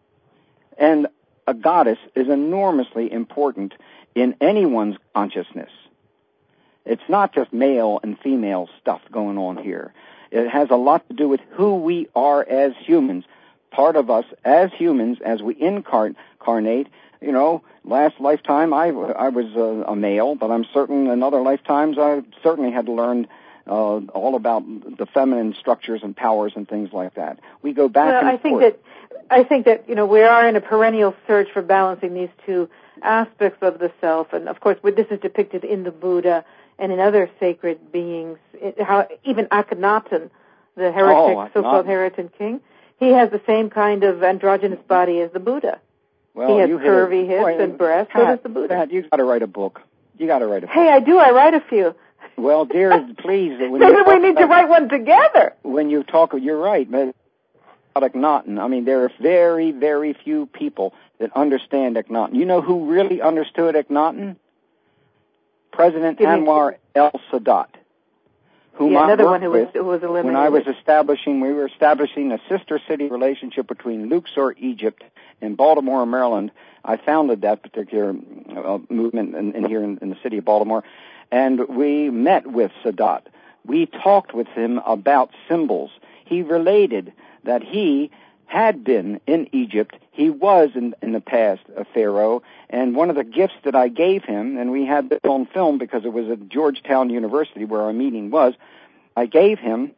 S2: And a goddess is enormously important in anyone's consciousness. It's not just male and female stuff going on here. It has a lot to do with who we are as humans. Part of us as humans, as we incarnate, last lifetime I was a male, but I'm certain in other lifetimes I certainly had to learn all about the feminine structures and powers and things like that. We go back and forth.
S1: I think that we are in a perennial search for balancing these two aspects of the self, and of course this is depicted in the Buddha and in other sacred beings. Even Akhenaten, the heretic, so-called heretic king, he has the same kind of androgynous body as the Buddha.
S2: Well,
S1: he has curvy hips and breasts. So does the Buddha.
S2: Pat, you got to write a book.
S1: Hey, I do. I write a few.
S2: Well, dear, please.
S1: Maybe we need to write one together.
S2: When you talk, you're right. But Akhenaten, I mean, there are very, very few people that understand Akhenaten. You know who really understood Akhenaten? President Anwar el-Sadat, whom I worked with
S1: who was eliminated.
S2: When we were establishing a sister city relationship between Luxor, Egypt, and Baltimore, Maryland. I founded that particular movement in here in the city of Baltimore, and we met with Sadat. We talked with him about symbols. He related that he had been in Egypt. He was in the past a pharaoh, and one of the gifts that I gave him, and we had this on film because it was at Georgetown University where our meeting was, I gave him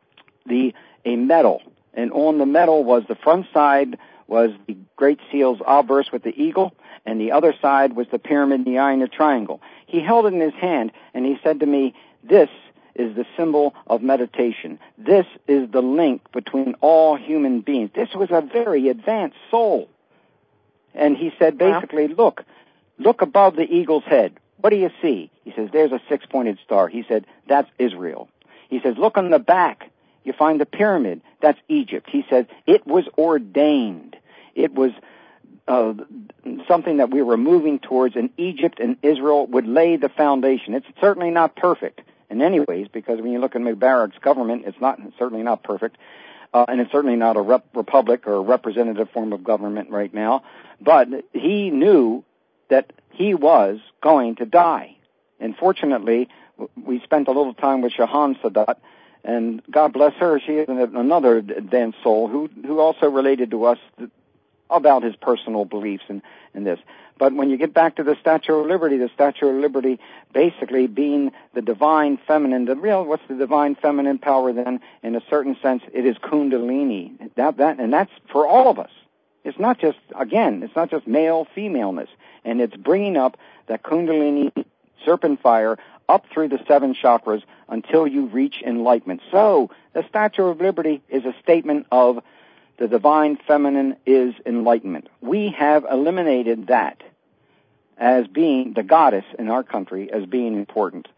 S2: a medal, and on the medal was the front side was the Great Seal's obverse with the eagle, and the other side was the pyramid, the eye, and the triangle. He held it in his hand, and he said to me, "This is the symbol of meditation. This is the link between all human beings." This was a very advanced soul. And he said, basically, look above the eagle's head. What do you see? He says, there's a six-pointed star. He said, that's Israel. He says, look on the back. You find the pyramid. That's Egypt. He said, it was ordained. It was something that we were moving towards, and Egypt and Israel would lay the foundation. It's certainly not perfect in any ways, because when you look at Mubarak's government, it's certainly not perfect, and it's certainly not a republic or a representative form of government right now. But he knew that he was going to die. And fortunately, we spent a little time with Shahan Sadat, and God bless her, she is another advanced soul who also related to us about his personal beliefs in this. But when you get back to the Statue of Liberty basically being the divine feminine, what's the divine feminine power then? In a certain sense, it is Kundalini. And that's for all of us. It's not just male, femaleness. And it's bringing up that Kundalini serpent fire up through the 7 chakras until you reach enlightenment. So, the Statue of Liberty is a statement of the divine feminine is enlightenment. We have eliminated that as being the goddess in our country as being important.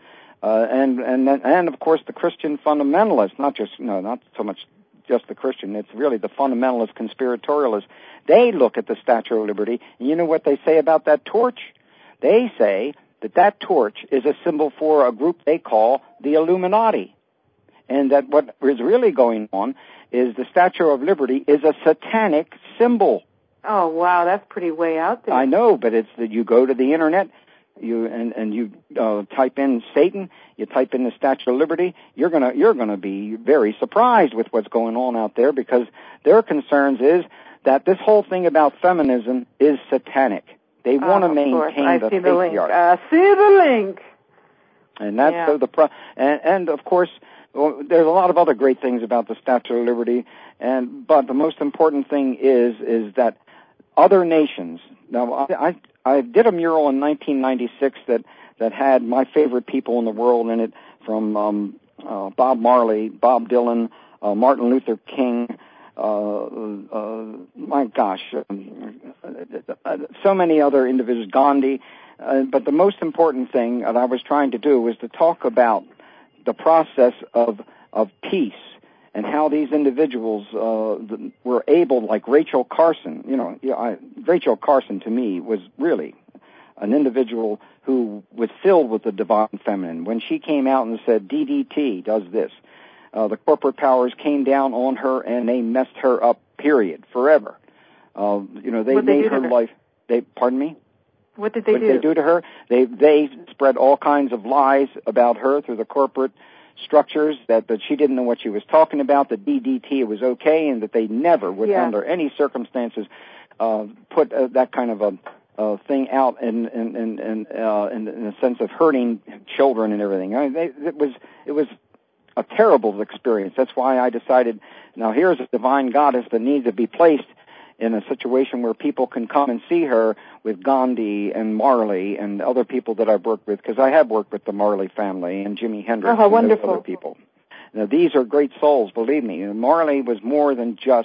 S2: And of course the Christian fundamentalists, not so much just the Christian, it's really the fundamentalist conspiratorialists. They look at the Statue of Liberty, and you know what they say about that torch? They say that torch is a symbol for a group they call the Illuminati. And that what is really going on is the Statue of Liberty is a satanic symbol.
S1: Oh, wow, that's pretty way out there.
S2: I know, but it's that you go to the internet, you type in Satan, you type in the Statue of Liberty, you're gonna be very surprised with what's going on out there, because their concerns is that this whole thing about feminism is satanic. They want to maintain the patriarchy.
S1: I see the link.
S2: And that's and of course, there's a lot of other great things about the Statue of Liberty, but the most important thing is that other nations. Now, I did a mural in 1996 that had my favorite people in the world in it, from Bob Marley, Bob Dylan, Martin Luther King. My gosh, so many other individuals, Gandhi. But the most important thing that I was trying to do was to talk about the process of peace and how these individuals were able, like Rachel Carson. Rachel Carson to me was really an individual who was filled with the divine feminine. When she came out and said DDT does this, The corporate powers came down on her and they messed her up, period, forever. They made her life. Pardon me?
S1: What did they do?
S2: What did they do to her? They spread all kinds of lies about her through the corporate structures, that she didn't know what she was talking about, that DDT was okay, and that they never would, under any circumstances, put that kind of a thing out in the sense of hurting children and everything. I mean, it was a terrible experience. That's why I decided, now here's a divine goddess that needs to be placed in a situation where people can come and see her with Gandhi and Marley and other people that I've worked with, because I have worked with the Marley family and Jimi Hendrix and
S1: wonderful.
S2: other people. Now, these are great souls, believe me. Marley was more than just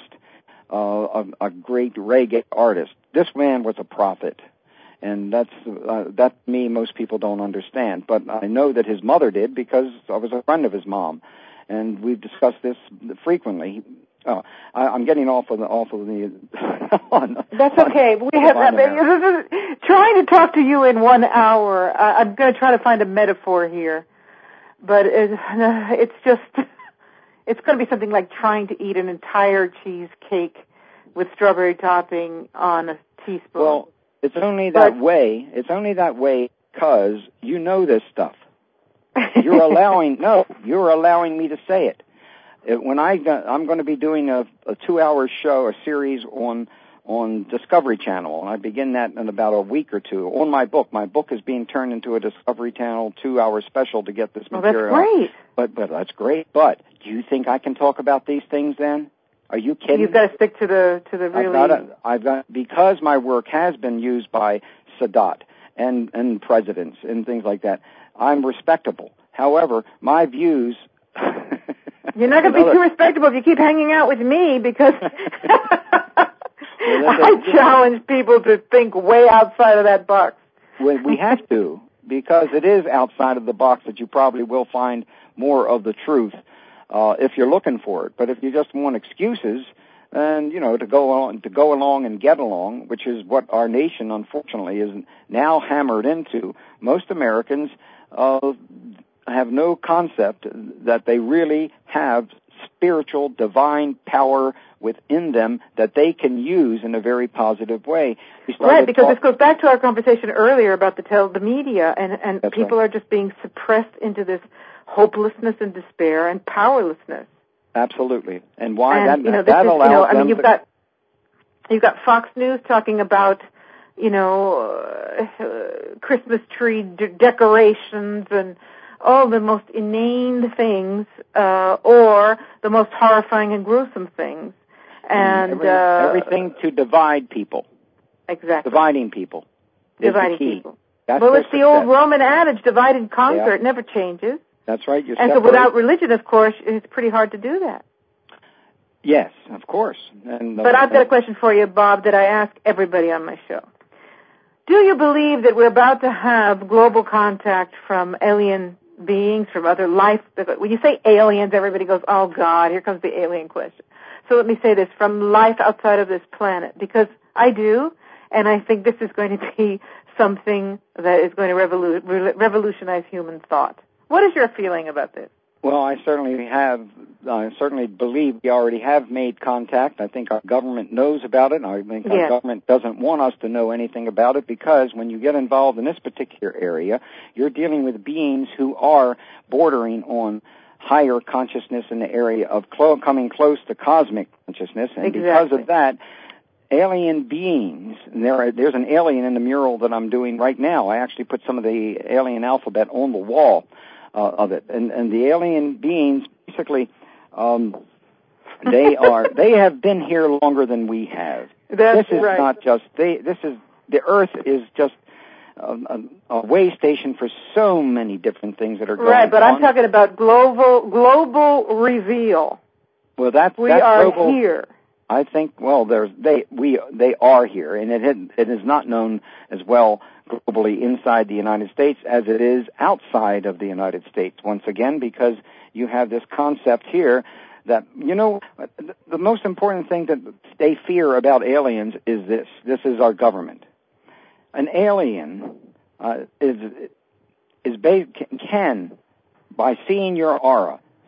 S2: a great reggae artist. This man was a prophet, and that's me. Most people don't understand, but I know that his mother did, because I was a friend of his mom, and we've discussed this frequently. I'm getting off of the.
S1: That's okay. We have trying to talk to you in 1 hour. I'm going to try to find a metaphor here, but it's going to be something like trying to eat an entire cheesecake with strawberry topping on a teaspoon.
S2: Well, it's only that way. It's only that way because you know this stuff. You're allowing me to say it. When I'm going to be doing a 2-hour show, a series on Discovery Channel, and I begin that in about a week or two, on my book. My book is being turned into a Discovery Channel 2-hour special to get this material.
S1: That's great.
S2: But that's great. But do you think I can talk about these things then? Are you kidding?
S1: You've got to stick to the really.
S2: Because my work has been used by Sadat and presidents and things like that. I'm respectable. However, my views.
S1: You're not going to be too respectable if you keep hanging out with me, because I challenge people to think way outside of that box.
S2: We have to, because it is outside of the box that you probably will find more of the truth if you're looking for it. But if you just want excuses, and to go along and get along, which is what our nation unfortunately is now hammered into, most Americans have no concept that they really have spiritual, divine power within them that they can use in a very positive way.
S1: Right, because this goes back to our conversation earlier about the media, and people are just being suppressed into this hopelessness and despair and powerlessness.
S2: Absolutely. And why that allows them
S1: you've got Fox News talking about Christmas tree decorations and all the most inane things, or the most horrifying and gruesome things. And
S2: everything to divide people.
S1: Exactly.
S2: Dividing people.
S1: Dividing people.
S2: That's
S1: it's the old Roman adage, divide and conquer. Yeah. It never changes.
S2: That's right.
S1: And so without religion, of course, it's pretty hard to do that.
S2: Yes, of course.
S1: But I've got a question for you, Bob, that I ask everybody on my show. Do you believe that we're about to have global contact from alien beings, from other life? When you say aliens, everybody goes, oh, God, here comes the alien question. So let me say this, from life outside of this planet, because I do, and I think this is going to be something that is going to revolutionize human thought. What is your feeling about this?
S2: Well, I certainly believe we already have made contact. I think our government knows about it. I think our government doesn't want us to know anything about it, because when you get involved in this particular area, you're dealing with beings who are bordering on higher consciousness in the area of coming close to cosmic consciousness. And because of that, alien beings, and there's an alien in the mural that I'm doing right now. I actually put some of the alien alphabet on the wall of it. And the alien beings, basically, they have been here longer than we have.
S1: This
S2: is
S1: right.
S2: Not just, the Earth is just a way station for so many different things that are going on.
S1: Right, but I'm talking about global reveal.
S2: Well, that's
S1: are
S2: global,
S1: here.
S2: I think. Well, they are here, and it is not known as well globally inside the United States as it is outside of the United States. Once again, because you have this concept here that the most important thing that they fear about aliens is this. This is our government. An alien can, by seeing your aura,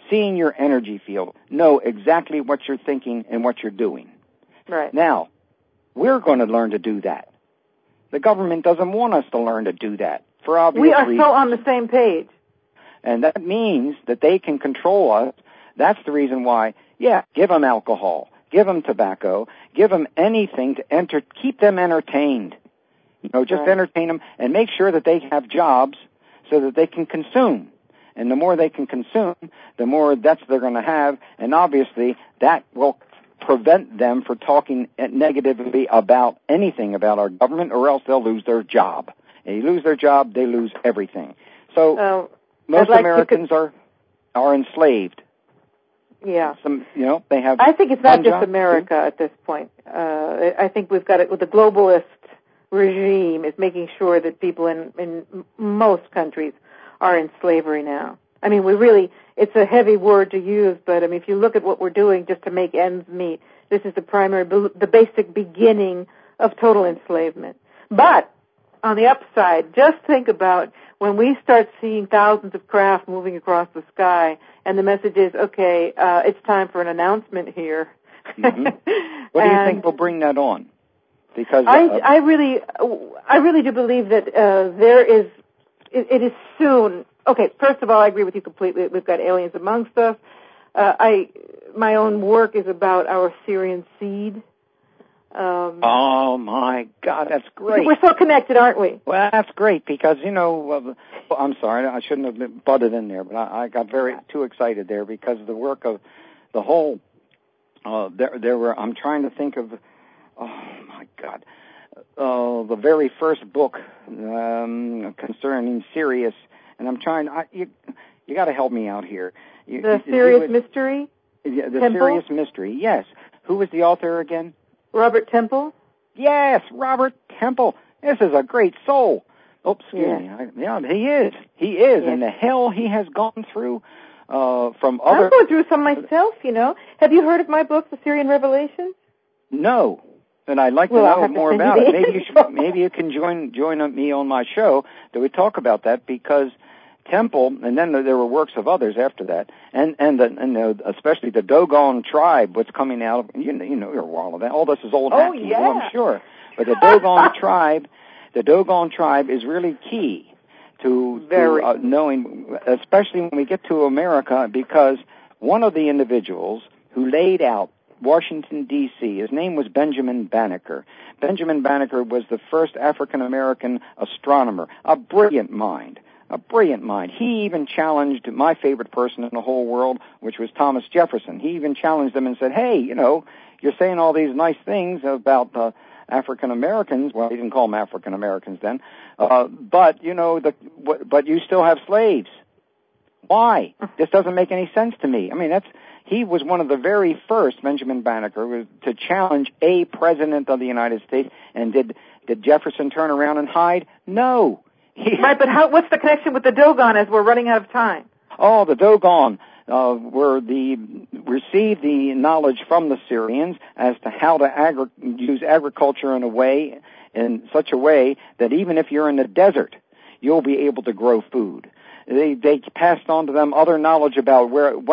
S2: seeing your energy field, know exactly what you're thinking and what you're doing.
S1: Right.
S2: Now, we're going to learn to do that. The government doesn't want us to learn to do that for obvious reasons.
S1: We are so on the same page.
S2: And that means that they can control us. That's the reason why, give them alcohol, give them tobacco, give them anything to keep them entertained. Just
S1: right.
S2: entertain them and make sure that they have jobs so that they can consume. And the more they can consume, the more debts they're going to have. And obviously, that will prevent them from talking negatively about anything about our government, or else they'll lose their job. And you lose their job, they lose everything. So most Americans are enslaved.
S1: Yeah.
S2: They have.
S1: I think it's not just America at this point. I think we've got it with the globalist regime is making sure that people in most countries are in slavery now. I mean, it's a heavy word to use, but I mean, if you look at what we're doing just to make ends meet, this is the basic beginning of total enslavement. But on the upside, just think about when we start seeing thousands of craft moving across the sky, and the message is, okay, it's time for an announcement here.
S2: Mm-hmm. What do you think will bring that on? Because
S1: I really do believe that it is soon. Okay, first of all, I agree with you completely. We've got aliens amongst us. My own work is about our Syrian seed.
S2: Oh my God, that's great.
S1: We're so connected, aren't we?
S2: Well, that's great because I'm sorry, I shouldn't have butted in there, but I got too excited there because the work of the whole. I'm trying to think of. Oh my God, the very first book concerning Sirius, and I'm trying. You got to help me out here.
S1: The Sirius Mystery.
S2: Yeah, the
S1: Temple?
S2: Sirius Mystery. Yes. Who was the author again?
S1: Robert Temple?
S2: Yes, Robert Temple. This is a great soul. Oops, excuse me. He is. He is.
S1: Yes.
S2: And the hell he has gone through from other...
S1: I'm going through some myself, Have you heard of my book, The Syrian Revelations?
S2: No. And I'd like to know more about it. Maybe you can join me on my show that we talk about that because Temple, and then there were works of others after that, and especially the Dogon tribe, what's coming out of, you're all of that. All this is old hat people, I'm sure. But the Dogon tribe is really key to knowing, especially when we get to America, because one of the individuals who laid out Washington, D.C., his name was Benjamin Banneker. Benjamin Banneker was the first African-American astronomer, a brilliant mind. He even challenged my favorite person in the whole world, which was Thomas Jefferson. He even challenged him and said, hey, you're saying all these nice things about African Americans. Well, he didn't call them African Americans then. But you still have slaves. Why? This doesn't make any sense to me. I mean, he was one of the very first, Benjamin Banneker, to challenge a president of the United States. And did Jefferson turn around and hide? No.
S1: Right, but what's the connection with the Dogon as we're running out of time?
S2: Oh, the Dogon received the knowledge from the Syrians as to how to use agriculture in such a way that even if you're in the desert, you'll be able to grow food. They passed on to them other knowledge about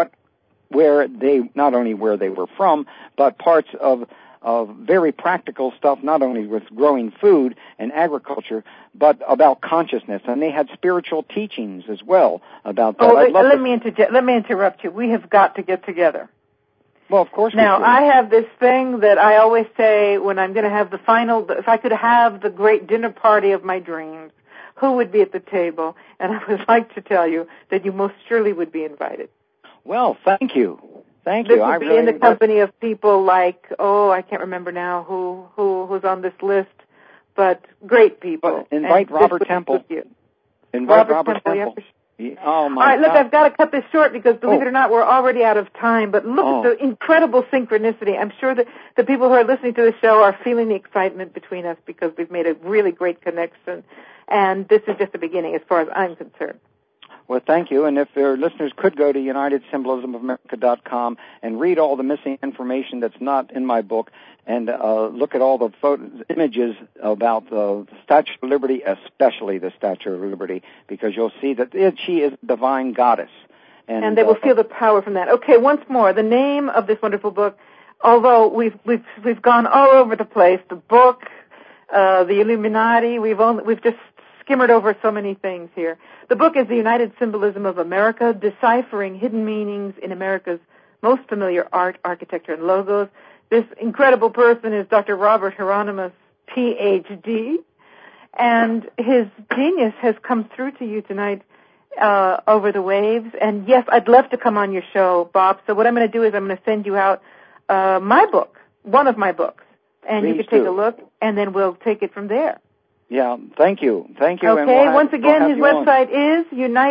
S2: not only where they were from, but parts of very practical stuff, not only with growing food and agriculture, but about consciousness. And they had spiritual teachings as well about that.
S1: Let me interrupt you. We have got to get together.
S2: Well, of course.
S1: Now, I have this thing that I always say when I'm going to have if I could have the great dinner party of my dreams, who would be at the table? And I would like to tell you that you most surely would be invited.
S2: Well, thank you. Thank
S1: you.
S2: This
S1: would be in the company of people like, I can't remember now who's on this list, but great people.
S2: But invite Robert Temple. Invite Robert Temple. Oh, my God.
S1: All right, look, I've got to cut this short because, believe it or not, we're already out of time. But look at the incredible synchronicity. I'm sure that the people who are listening to the show are feeling the excitement between us because we've made a really great connection. And this is just the beginning as far as I'm concerned.
S2: Well, thank you. And if their listeners could go to UnitedSymbolismOfAmerica.com and read all the missing information that's not in my book and look at all the images about the Statue of Liberty, especially the Statue of Liberty, because you'll see that she is a divine goddess.
S1: And they will feel the power from that. Okay, once more, the name of this wonderful book, although we've gone all over the place, the book, the Illuminati, we've just skimmered over so many things here. The book is The United Symbolism of America, Deciphering Hidden Meanings in America's Most Familiar Art, Architecture, and Logos. This incredible person is Dr. Robert Hieronymus, Ph.D., and his genius has come through to you tonight over the waves. And yes, I'd love to come on your show, Bob. So what I'm going to do is I'm going to send you out my book, one of my books, and you can take a look, and then we'll take it from there.
S2: Yeah, thank you.
S1: Okay, once again, his website is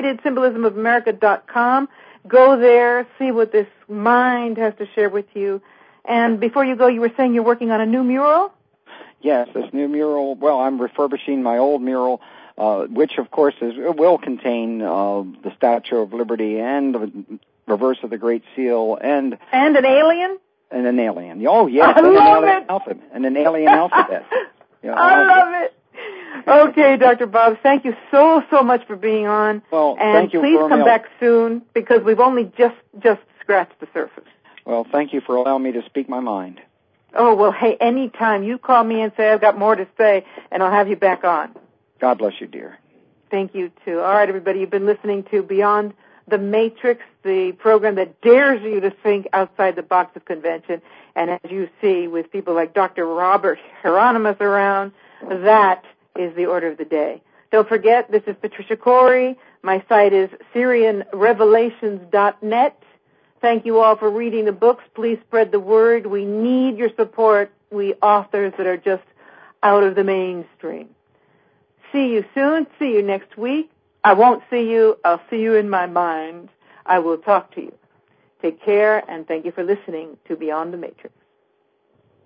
S1: UnitedSymbolismOfAmerica.com. Go there, see what this mind has to share with you. And before you go, you were saying you're working on a new mural?
S2: Yes, this new mural, well, I'm refurbishing my old mural, which, of course, will contain the Statue of Liberty and the reverse of the Great Seal and
S1: an alien?
S2: And an alien. Oh, yes.
S1: I love it.
S2: And an alien alphabet.
S1: Yeah, I love it. Okay, Dr. Bob, thank you so much for being on.
S2: Well,
S1: and
S2: thank you.
S1: Please come back soon, because we've only just scratched the surface.
S2: Well, thank you for allowing me to speak my mind.
S1: Oh, well, hey, anytime. You call me and say I've got more to say, and I'll have you back on.
S2: God bless you, dear.
S1: Thank you, too. All right, everybody, you've been listening to Beyond the Matrix, the program that dares you to think outside the box of convention. And as you see, with people like Dr. Robert Hieronymus around, that is the order of the day. Don't forget, this is Patricia Corey. My site is SyrianRevelations.net. Thank you all for reading the books. Please spread the word. We need your support, we authors that are just out of the mainstream. See you soon. See you next week. I won't see you. I'll see you in my mind. I will talk to you. Take care, and thank you for listening to Beyond the Matrix.